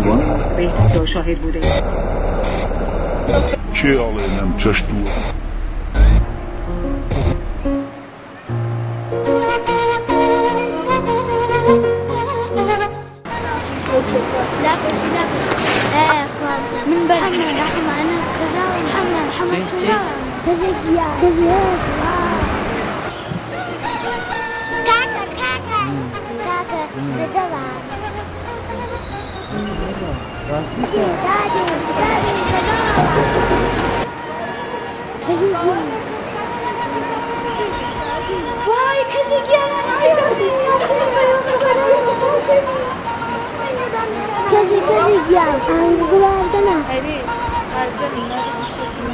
بهتر شاهد بوده. چه آلینم چشتو من بعد محمد أنا كذا محمد كذا كذا كاكا كاكا كاكا كذا واي كذا كذا ya hangilerden ha? Hayır, harbiden bunlar bir şekilde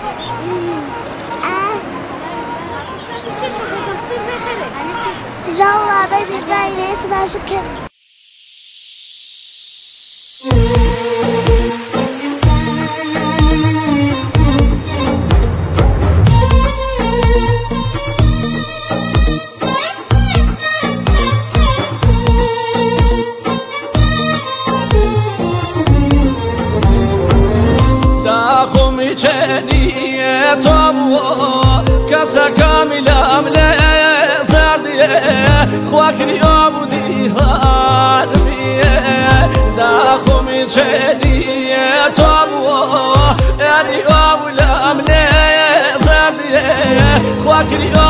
چشم تفسیر بهتره. یعنی چشم زاویه بدید و اینت باشه که چنیه تو کسا کامل عمله زردیه خواکری آبودی هارمیه داخمی چنیه تو اری آبول عمله زردیه خواکری